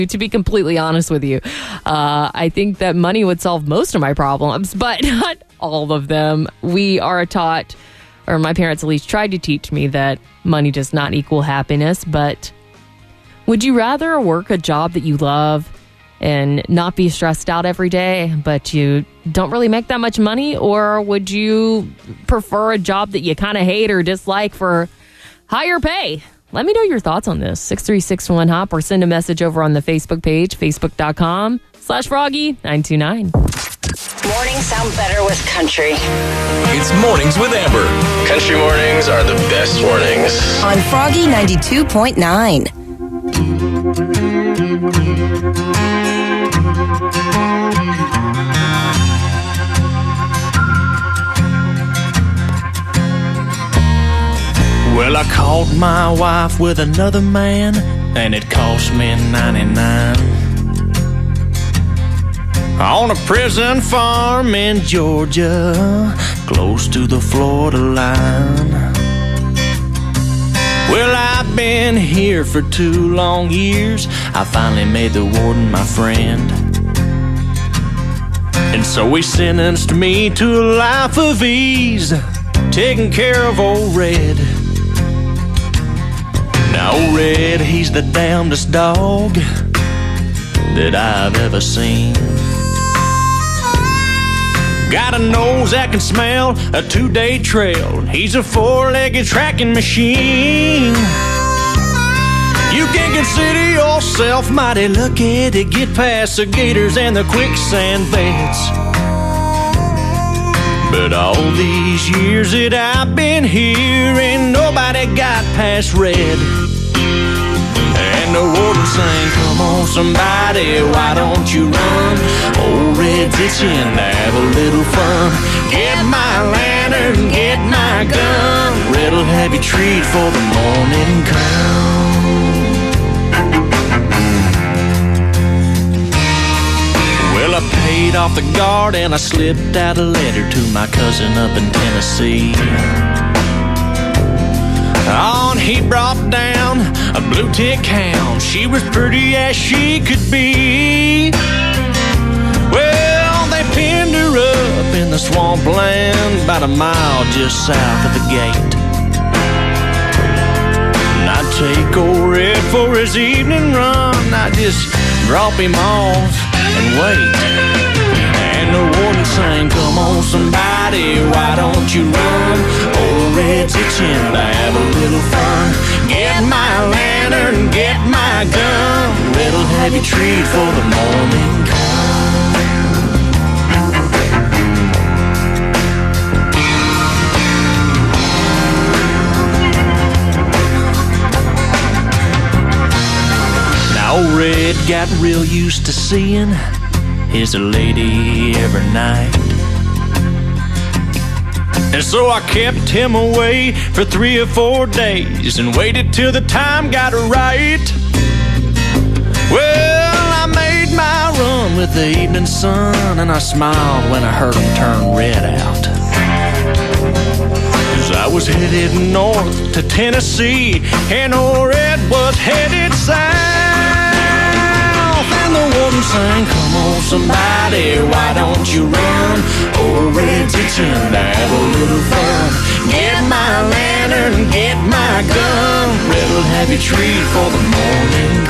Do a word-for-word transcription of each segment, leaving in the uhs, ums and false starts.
To be completely honest with you, uh, I think that money would solve most of my problems, but not all of them. We are taught, or my parents at least tried to teach me, that money does not equal happiness. But would you rather work a job that you love and not be stressed out every day, but you don't really make that much money? Or would you prefer a job that you kind of hate or dislike for higher pay? Let me know your thoughts on this. six three six one HOP, or send a message over on the Facebook page, facebook.com slash Froggy nine two nine. Mornings sound better with country. It's Mornings with Amber. Country mornings are the best mornings. On Froggy ninety-two point nine. Well, I caught my wife with another man, and it cost me ninety-nine. On a prison farm in Georgia, close to the Florida line. Well, I've been here for two long years. I finally made the warden my friend, and so he sentenced me to a life of ease, taking care of old Red. Now old Red, he's the damnedest dog that I've ever seen. Got a nose that can smell a two-day trail. He's a four-legged tracking machine. You can consider yourself mighty lucky to get past the gators and the quicksand beds. But all these years that I've been here, ain't nobody got past Red. And the warden sang, come on somebody, why don't you run? Old Red's itching to have a little fun. Get my lantern, get my gun. Red'll have you treat for the morning come. Well, I paid off the guard and I slipped out a letter to my cousin up in Tennessee. On he brought down a blue tick hound. She was pretty as she could be. Well, they pinned her up in the swampland about a mile just south of the gate. And I take old Red for his evening run. I just drop him off and wait. And the warden sang, come on somebody, why don't you run? Old Red's itching to have a little fun. Get my lantern, get my gun. Red'll have you treat for the morning come. Now old Red got real used to seeing his lady every night, and so I kept him away for three or four days and waited till the time got right. Well, I made my run with the evening sun, and I smiled when I heard him turn Red out. As I was headed north to Tennessee, and old Red was headed south. And the warden sang, come on somebody, why don't you run? Old Red's itching to have a little fun. Get my lantern, get my gun. Red'll have you treat for the morning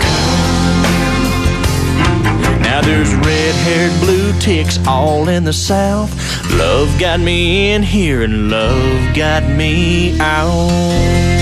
come. Now there's red-haired blue ticks all in the south. Love got me in here and love got me out.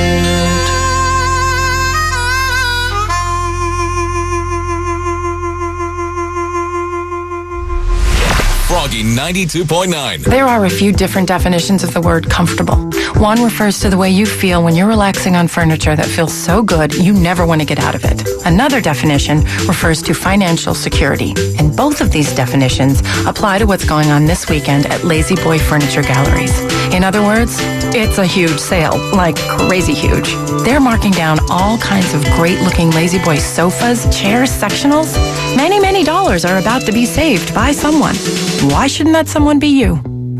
Froggy ninety-two point nine. There are a few different definitions of the word comfortable. One refers to the way you feel when you're relaxing on furniture that feels so good you never want to get out of it. Another definition refers to financial security. And both of these definitions apply to what's going on this weekend at Lazy Boy Furniture Galleries. In other words, it's a huge sale, like crazy huge. They're marking down all kinds of great-looking Lazy Boy sofas, chairs, sectionals. Many, many dollars are about to be saved by someone. Why shouldn't that someone be you?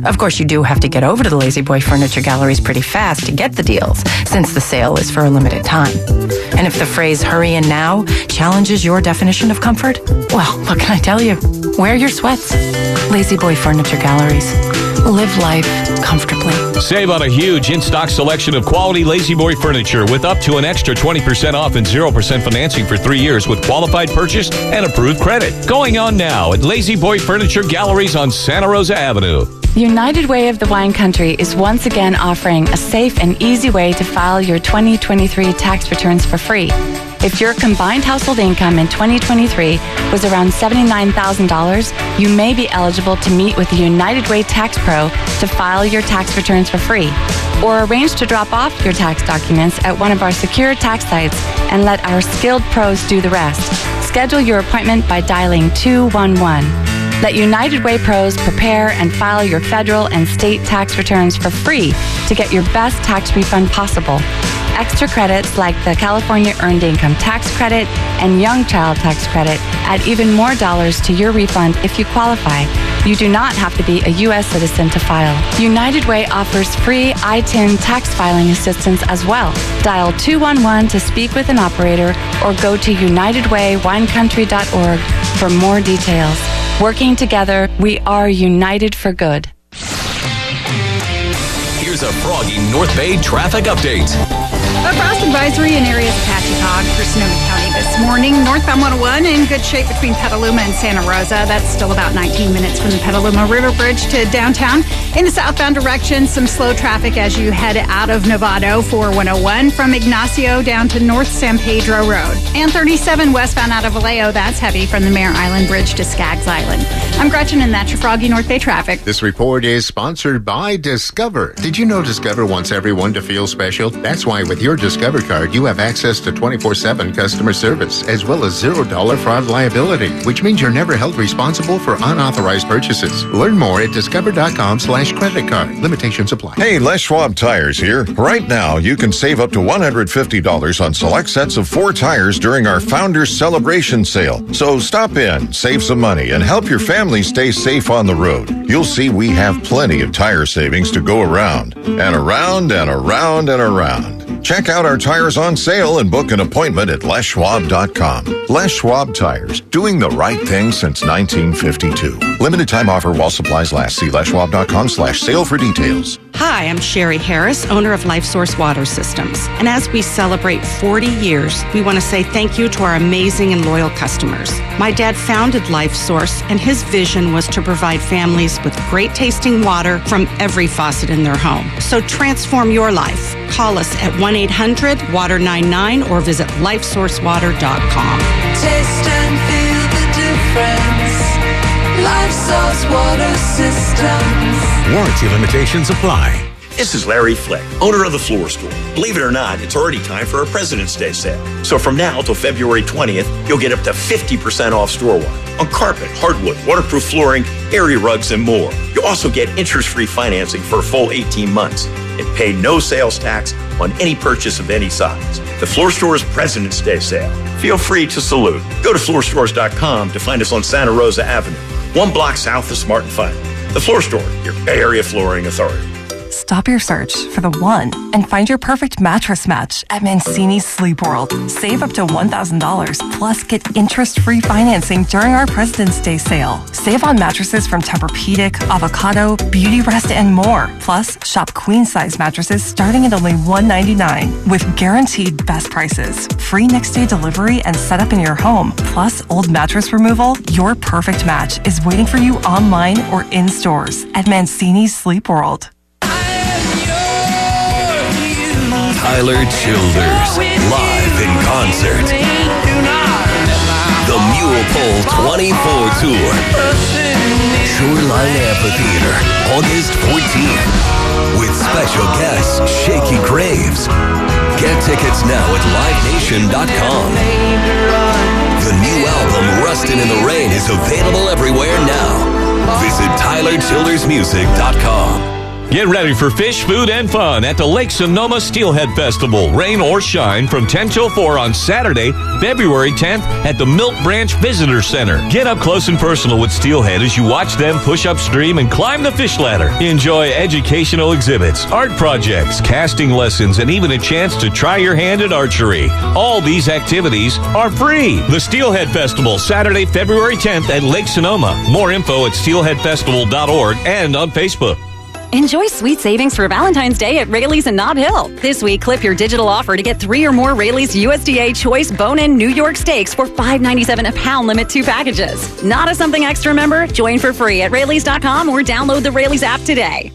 Of course, you do have to get over to the Lazy Boy Furniture Galleries pretty fast to get the deals, since the sale is for a limited time. And if the phrase hurry in now challenges your definition of comfort, well, what can I tell you? Wear your sweats. Lazy Boy Furniture Galleries. Live life comfortably. Save on a huge in-stock selection of quality Lazy Boy furniture with up to an extra twenty percent off and zero percent financing for three years with qualified purchase and approved credit. Going on now at Lazy Boy Furniture Galleries on Santa Rosa Avenue. United Way of the Wine Country is once again offering a safe and easy way to file your twenty twenty-three tax returns for free. If your combined household income in twenty twenty-three was around seventy-nine thousand dollars, you may be eligible to meet with the United Way Tax Pro to file your tax returns for free, or arrange to drop off your tax documents at one of our secure tax sites and let our skilled pros do the rest. Schedule your appointment by dialing two one one. Let United Way pros prepare and file your federal and state tax returns for free to get your best tax refund possible. Extra credits like the California Earned Income Tax Credit and Young Child Tax Credit add even more dollars to your refund if you qualify. You do not have to be a U S citizen to file. United Way offers free I T I N tax filing assistance as well. Dial two one one to speak with an operator or go to united way wine country dot org for more details. Working together, we are united for good. Here's a Froggy North Bay traffic update. A frost advisory in areas of Patchogue for Sonoma County this morning. Northbound one oh one in good shape between Petaluma and Santa Rosa. That's still about nineteen minutes from the Petaluma River Bridge to downtown. In the southbound direction, some slow traffic as you head out of Novato for one oh one from Ignacio down to North San Pedro Road. And thirty-seven westbound out of Vallejo. That's heavy from the Mare Island Bridge to Skaggs Island. I'm Gretchen, and that's your Froggy North Bay traffic. This report is sponsored by Discover. Did you know Discover wants everyone to feel special? That's why with your Discover card, you have access to twenty-four seven customer service, as well as zero dollar fraud liability, which means you're never held responsible for unauthorized purchases. Learn more at discover.com slash credit card. Limitations apply. Hey, Les Schwab Tires here. Right now, you can save up to one hundred fifty dollars on select sets of four tires during our Founders Celebration Sale. So stop in, save some money, and help your family stay safe on the road. You'll see we have plenty of tire savings to go around, and around, and around, and around. Check out our tires on sale and book an appointment at les schwab dot com. Les Schwab Tires, doing the right thing since nineteen fifty-two. Limited time offer while supplies last. See les schwab dot com slash sale for details. Hi, I'm Sherry Harris, owner of LifeSource Water Systems. And as we celebrate forty years, we want to say thank you to our amazing and loyal customers. My dad founded LifeSource, and his vision was to provide families with great tasting water from every faucet in their home. So transform your life. Call us at one eight hundred water nine nine or visit life source water dot com. Taste and feel the difference. LifeSource Water Systems. Warranty limitations apply. This is Larry Flick, owner of The Floor Store. Believe it or not, it's already time for our President's Day sale. So from now till February twentieth, you'll get up to fifty percent off store-wide on carpet, hardwood, waterproof flooring, area rugs, and more. You'll also get interest-free financing for a full eighteen months and pay no sales tax on any purchase of any size. The Floor Store's President's Day sale. Feel free to salute. Go to floor stores dot com to find us on Santa Rosa Avenue, one block south of Smart and Final. The Floor Store, your Bay Area flooring authority. Stop your search for the one and find your perfect mattress match at Mancini's Sleep World. Save up to one thousand dollars plus get interest-free financing during our President's Day sale. Save on mattresses from Tempur-Pedic, Avocado, Beauty Rest, and more. Plus, shop queen-size mattresses starting at only one hundred ninety-nine dollars with guaranteed best prices, free next-day delivery and setup in your home. Plus, old mattress removal. Your perfect match is waiting for you online or in stores at Mancini's Sleep World. Tyler Childers, live in concert. The Mule Pole twenty-four Tour. Shoreline Amphitheater, August fourteenth. With special guests, Shaky Graves. Get tickets now at live nation dot com. The new album, Rustin' in the Rain, is available everywhere now. Visit tyler childers music dot com. Get ready for fish, food, and fun at the Lake Sonoma Steelhead Festival. Rain or shine from ten till four on Saturday, February tenth at the Milk Branch Visitor Center. Get up close and personal with steelhead as you watch them push upstream and climb the fish ladder. Enjoy educational exhibits, art projects, casting lessons, and even a chance to try your hand at archery. All these activities are free. The Steelhead Festival, Saturday, February tenth at Lake Sonoma. More info at steelhead festival dot org and on Facebook. Enjoy sweet savings for Valentine's Day at Rayleigh's in Nob Hill. This week, clip your digital offer to get three or more Rayleigh's U S D A Choice Bone-In New York Steaks for five ninety-seven a pound, limit two packages. Not a Something Extra member? Join for free at Rayleigh's dot com or download the Rayleigh's app today.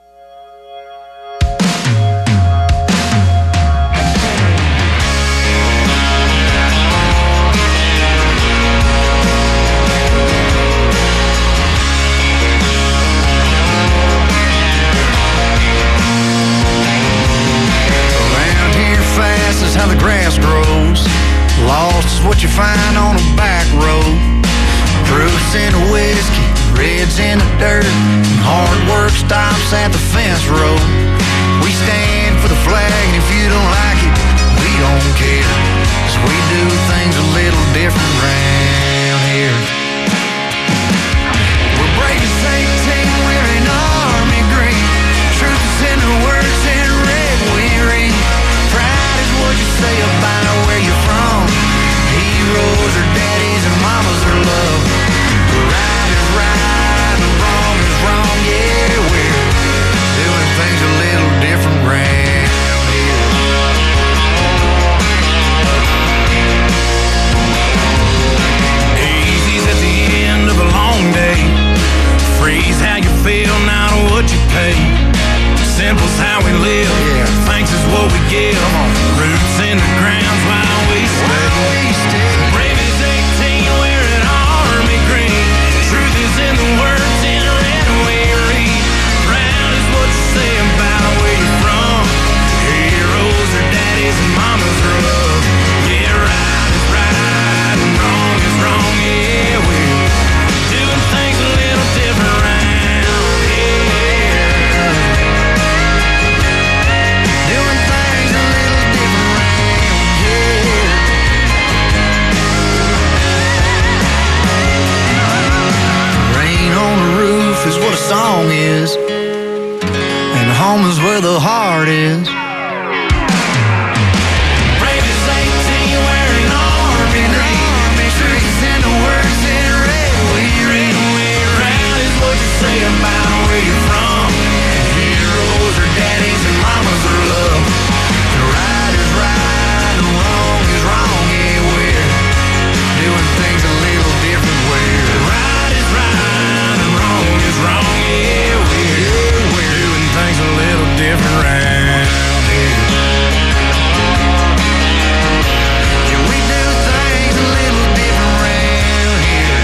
How the grass grows. Lost is what you find on a back road. Proofs in the whiskey, reds in the dirt, and hard work stops at the fence road. We stand for the flag, and if you don't like it, we don't care, 'cause we do things a little different round here. We're brave as eighteen, wearing army green. Truth is in the words in red we read. Pride is what you say about where you're from. Heroes are daddies and mamas are love. Right is right and wrong is wrong. Yeah, we're doing things a little different round here. Easy's at the end of a long day. Freeze how you feel, not what you pay. Simple's how we live. Yeah. Thanks is what we give. Roots in the ground's while we stay. Brave as eighteen, wearing army green. Truth is in the words in red we read. Proud is what you say about where you're from. Heroes are daddies and mamas are love. Yeah, right is right and wrong is wrong. Yeah, we're doing things a little different round here. Doing things a little different round here. Rain on the roof is what a song is, and home is where the heart is. Brave as eighteen, wearing army green. Truth's in the words in red we read. Proud is what you say about where you're from. Heroes are daddies and mamas are love. Right is right and wrong is wrong. Yeah, we're doing things a little different way. Right is right and wrong is wrong. Yeah, we're, we're doing things a little different round here. Yeah, we do things a little different round here.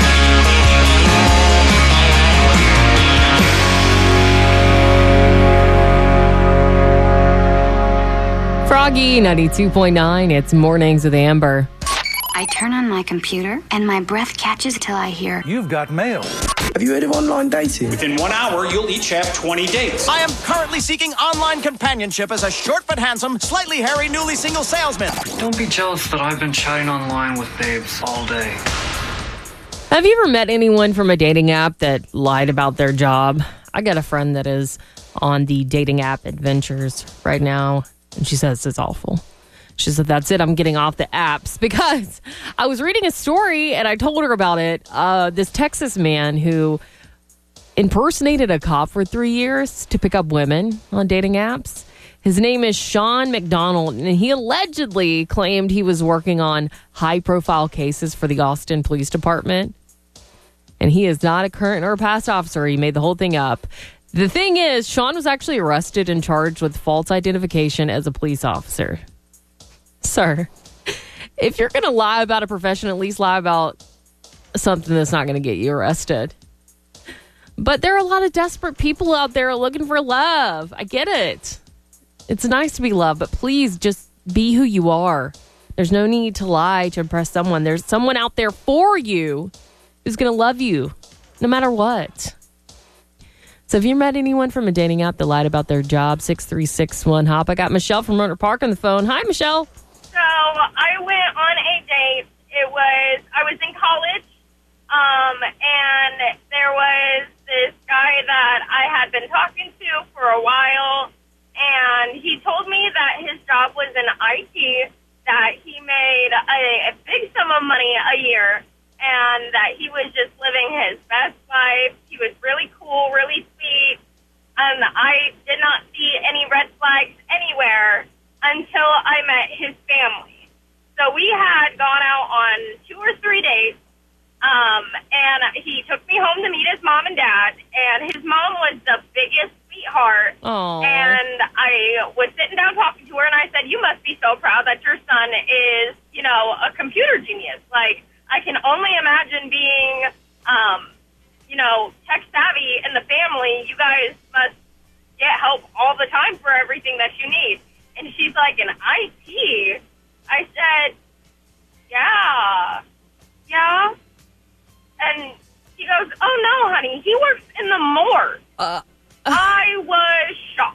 Froggy ninety-two point nine. It's Mornings with Amber. I turn on my computer and my breath catches till I hear, You've got mail. Have you heard of online dating? Within one hour, you'll each have twenty dates. I am currently seeking online companionship as a short but handsome, slightly hairy, newly single salesman. Don't be jealous that I've been chatting online with babes all day. Have you ever met anyone from a dating app that lied about their job? I got a friend that is on the dating app Adventures right now, and she says it's awful. She said, that's it, I'm getting off the apps, because I was reading a story and I told her about it. Uh, this Texas man who impersonated a cop for three years to pick up women on dating apps. His name is Sean McDonald, and he allegedly claimed he was working on high-profile cases for the Austin Police Department. And he is not a current or past officer. He made the whole thing up. The thing is, Sean was actually arrested and charged with false identification as a police officer. Sir, if you're going to lie about a profession, at least lie about something that's not going to get you arrested. But there are a lot of desperate people out there looking for love. I get it. It's nice to be loved, but please just be who you are. There's no need to lie to impress someone. There's someone out there for you who's going to love you no matter what. So have you met anyone from a dating app that lied about their job? six three six one HOP. I got Michelle from Rohnert Park on the phone. Hi, Michelle. So I went on a date. It was, I was in college, um, and there was this guy that I had been talking to for a while, and he told me that his job was in I T, that he made a, a big sum of money a year, and that he was just living his best life. He was really cool, really sweet, and I did not see any red flags anywhere until I met his family. So we had gone out on two or three dates, um, and he took me home to meet his mom and dad, and his mom was the biggest sweetheart. Aww. And I was sitting down talking to her, and I said, you must be so proud that your son is, you know, a computer genius. Like, I can only imagine being, um, you know, tech savvy in the family. You guys must get help all the time for everything that you need. And she's like, in I T? I said, yeah, yeah. And he goes, oh, no, honey, he works in the morgue. Uh, I was shocked.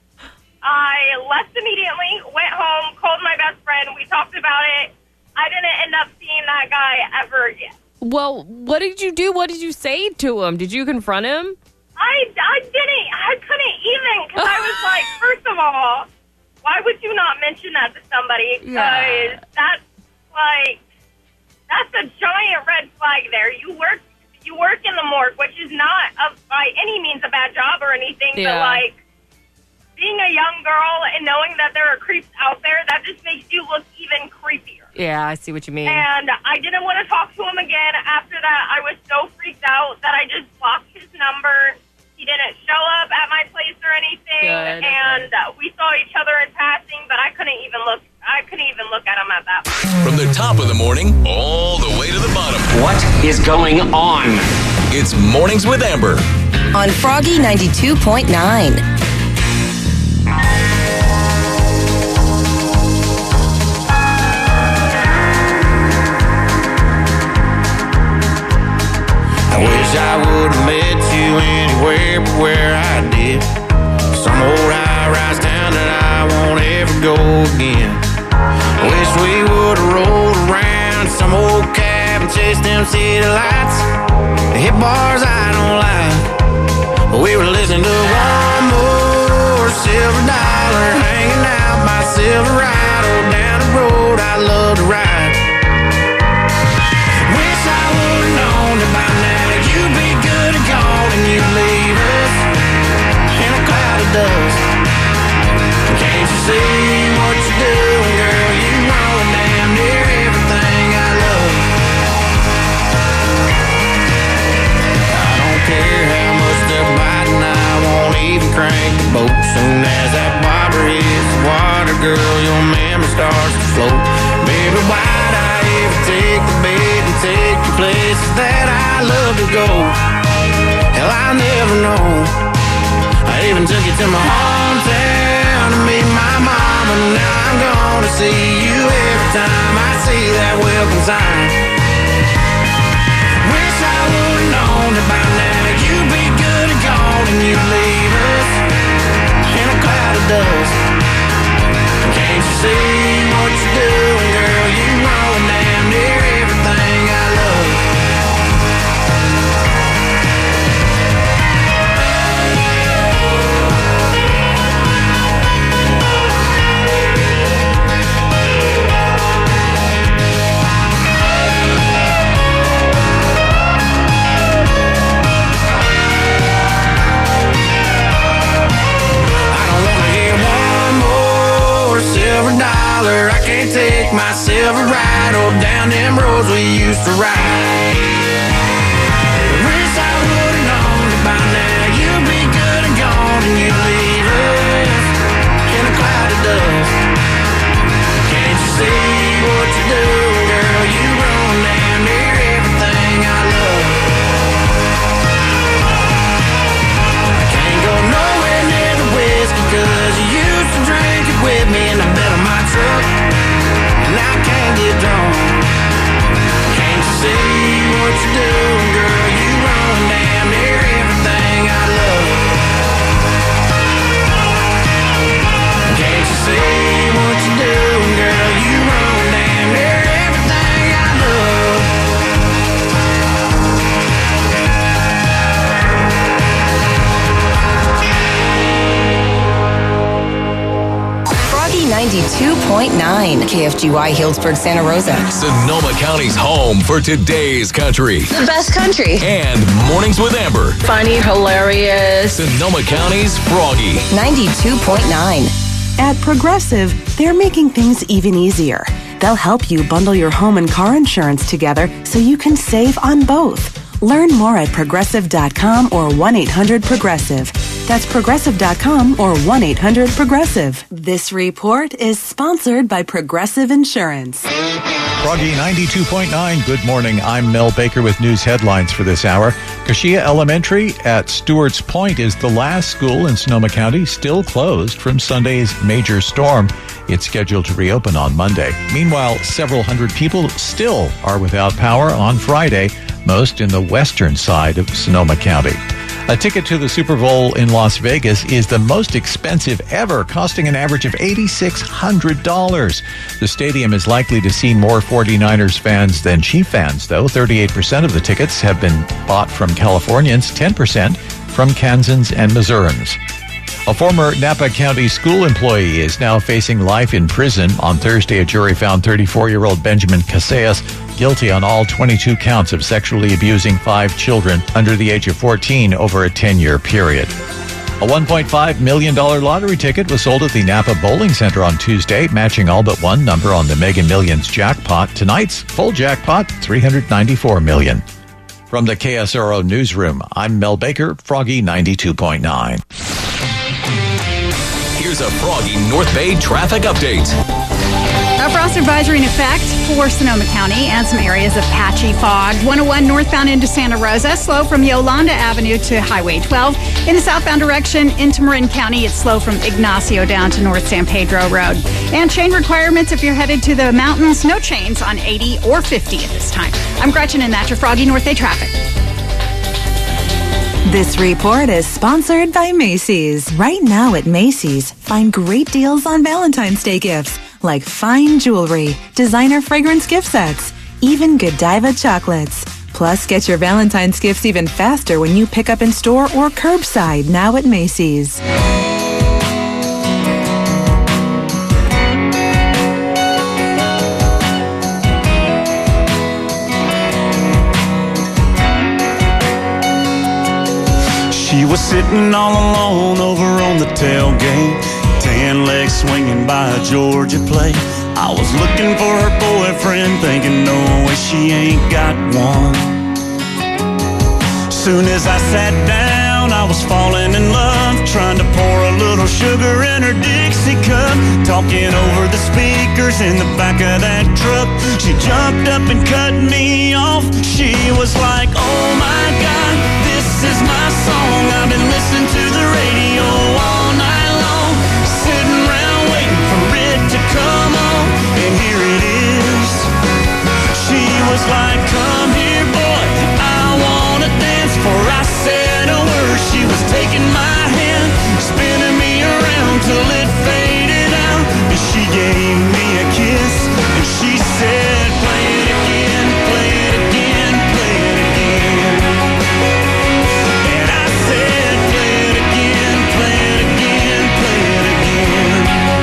I left immediately, went home, called my best friend. We talked about it. I didn't end up seeing that guy ever again. Well, what did you do? What did you say to him? Did you confront him? I, I didn't. I couldn't even because I was like, first of all, why would you not mention that to somebody? Because Yeah. that's like, that's a giant red flag there. You work you work in the morgue, which is not a, by any means a bad job or anything, Yeah. but like, being a young girl and knowing that there are creeps out there, that just makes you look even creepier. Yeah, I see what you mean. And I didn't want to talk to him again. After that, I was so freaked out that I just blocked his number. He didn't show up at my place or anything, Good, and uh, we saw each other in passing, but I couldn't even look. I couldn't even look at him at that point. From the top of the morning all the way to the bottom. What is going on? It's Mornings with Amber. On Froggy ninety-two point nine. I wish I would have met you anywhere but where I did. Some old high-rise town that I won't ever go again. I wish we would have rolled around some old cab and chased them city lights. They hit bars I don't like, but we were listening to one more silver dollar, hanging out by Silverado down the road I love to ride. Wish I would have known that by now you'd be good and gone and you'd leave us in a cloud of dust. Can't you see what you're doing, girl? You ruin damn near everything I love. I don't care how much they're biting, I won't even crank the boat. Soon as that bobber hits the water, girl, your memory starts to float. Baby, why'd I ever take the bait and take the places that I love to go? Hell, I'll never know. I even took you to my hometown to meet my mom, and now I'm gonna see you every time I see that welcome sign. Wish I would've known that by now you'd be good and gone and you'd leave us in a cloud of dust. Can't you see what you're doing, girl? You ruin damn near everything I love. ninety-two point nine. K F G Y Healdsburg, Santa Rosa. Sonoma County's home for today's country. The best country. And Mornings with Amber. Funny, hilarious. Sonoma County's Froggy. ninety-two point nine. At Progressive, they're making things even easier. They'll help you bundle your home and car insurance together so you can save on both. Learn more at progressive dot com or one eight hundred progressive. That's progressive dot com or one eight hundred progressive. This report is sponsored by Progressive Insurance. Froggy ninety-two point nine. Good morning. I'm Mel Baker with news headlines for this hour. Kashia Elementary at Stewart's Point is the last school in Sonoma County still closed from Sunday's major storm. It's scheduled to reopen on Monday. Meanwhile, several hundred people still are without power on Friday, most in the western side of Sonoma County. A ticket to the Super Bowl in Las Vegas is the most expensive ever, costing an average of eight thousand six hundred dollars. The stadium is likely to see more forty-niners fans than Chief fans, though. thirty-eight percent of the tickets have been bought from Californians, ten percent from Kansans and Missourians. A former Napa County school employee is now facing life in prison. On Thursday, a jury found thirty-four-year-old Benjamin Casillas guilty on all twenty-two counts of sexually abusing five children under the age of fourteen over a ten-year period. A one point five million dollars lottery ticket was sold at the Napa Bowling Center on Tuesday, matching all but one number on the Mega Millions jackpot. Tonight's full jackpot, three hundred ninety-four million dollars. From the K S R O Newsroom, I'm Mel Baker, Froggy ninety-two point nine. Here's a Froggy North Bay traffic update. A frost advisory in effect for Sonoma County and some areas of patchy fog. one oh one northbound into Santa Rosa, slow from Yolanda Avenue to Highway twelve. In the southbound direction into Marin County, it's slow from Ignacio down to North San Pedro Road. And chain requirements if you're headed to the mountains, no chains on eighty or fifty at this time. I'm Gretchen, and that's your Froggy North Bay traffic. This report is sponsored by Macy's. Right now at Macy's, find great deals on Valentine's Day gifts, like fine jewelry, designer fragrance gift sets, even Godiva chocolates. Plus, get your Valentine's gifts even faster when you pick up in store or curbside now at Macy's. She was sitting all alone over on the tailgate, tan legs swinging by a Georgia plate. I was looking for her boyfriend, thinking no way she ain't got one. Soon as I sat down, I was falling in love, trying to pour a little sugar in her Dixie cup, talking over the speakers in the back of that truck. She jumped up and cut me off. She was like, oh my God, this is my song. I've been listening to the radio all night long, sitting around waiting for it to come on, and here it is. She was like, come here boy, I wanna dance. Before I said a word, she was taking my hand, spinning me around till it faded out. And she gave me a kiss, and she said, play it again, play it again, play it again. And I said, play it again, play it again, play it again.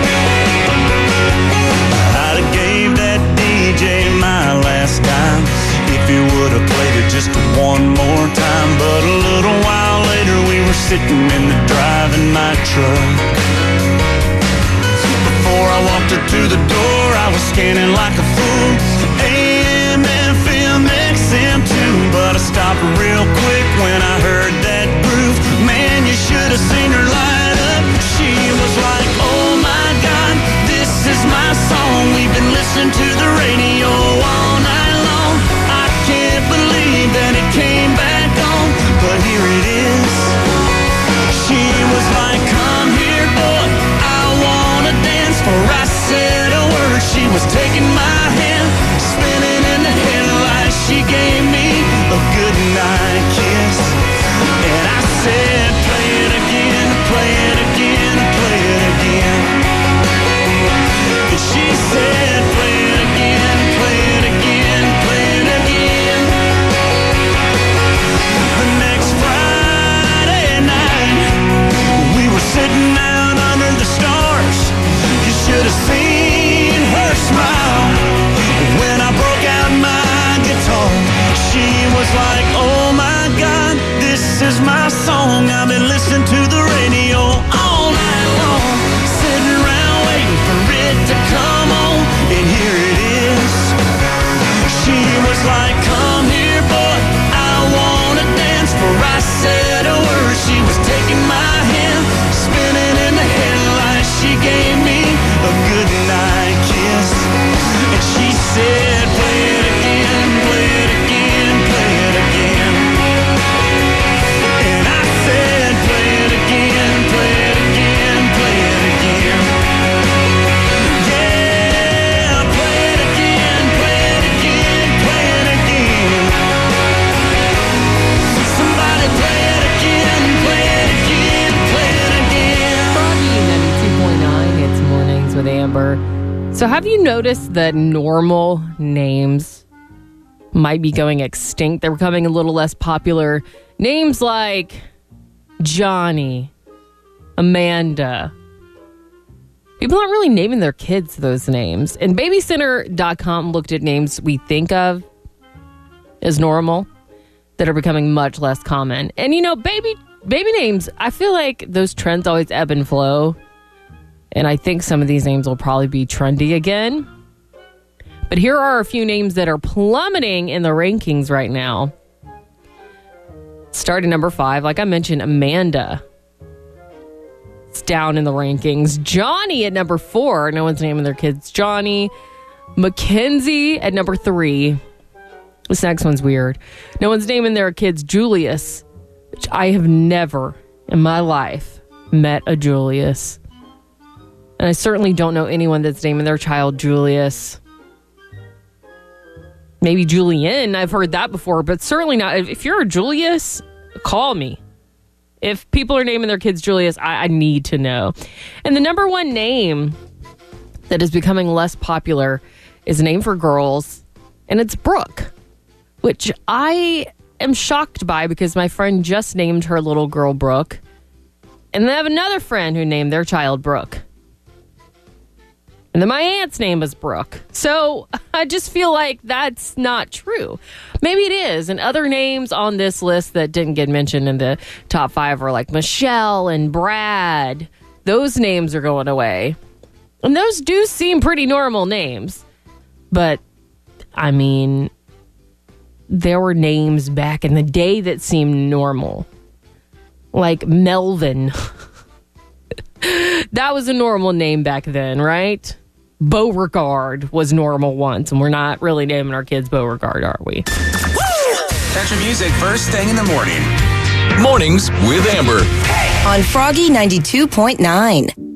I'd have gave that D J my last dime if he would have played it just one more time. But a little while later we were sitting in the driving my truck. Before I walked her to the door, I was scanning like a fool, A M, F M, X M too. But I stopped real quick when I heard that groove. Man, you should have seen her light up. She was like, oh my God, this is my song. We've been listening to the radio all night long. I can't believe that it came back on, but here it is. She was like, come here boy, I wanna dance. For I said a word, she was taking my hand, spinning in the headlights. She gave me a goodnight kiss, and I said, play it again, play it again, play it again. And she said, play it again, was like, oh my God, this is my song. I've been listening to the radio all night long, sitting around waiting for it to come on, and here it is. She was like, come here, boy, I wanna dance. Before I said a word, she was taking my hand, spinning in the headlights. She gave me a good night kiss, and she said, play it again, play it again, play it again. And I said, play it again, play it again, play it again. Yeah, play it again, play it again, play it again. Somebody play it again, play it again, play it again. Froggy ninety-two point nine, it's Mornings with Amber. So have you noticed that normal names might be going extinct? They're becoming a little less popular. Names like Johnny, Amanda. People aren't really naming their kids those names. And baby center dot com looked at names we think of as normal that are becoming much less common. And you know, baby baby names, I feel like those trends always ebb and flow. And I think some of these names will probably be trendy again. But here are a few names that are plummeting in the rankings right now. Starting number five, like I mentioned, Amanda. It's down in the rankings. Johnny at number four. No one's naming their kids Johnny. Mackenzie at number three. This next one's weird. No one's naming their kids Julius, which I have never in my life met a Julius. And I certainly don't know anyone that's naming their child Julius. Maybe Julian. I've heard that before, but certainly not. If you're a Julius, call me. If people are naming their kids Julius, I, I need to know. And the number one name that is becoming less popular is a name for girls, and it's Brooke, which I am shocked by because my friend just named her little girl Brooke. And then I have another friend who named their child Brooke. And then my aunt's name is Brooke. So I just feel like that's not true. Maybe it is. And other names on this list that didn't get mentioned in the top five are like Michelle and Brad. Those names are going away. And those do seem pretty normal names. But, I mean, there were names back in the day that seemed normal. Like Melvin. That was a normal name back then, right? Beauregard was normal once, and we're not really naming our kids Beauregard, are we? Country music first thing in the morning. Mornings with Amber. On Froggy ninety-two point nine.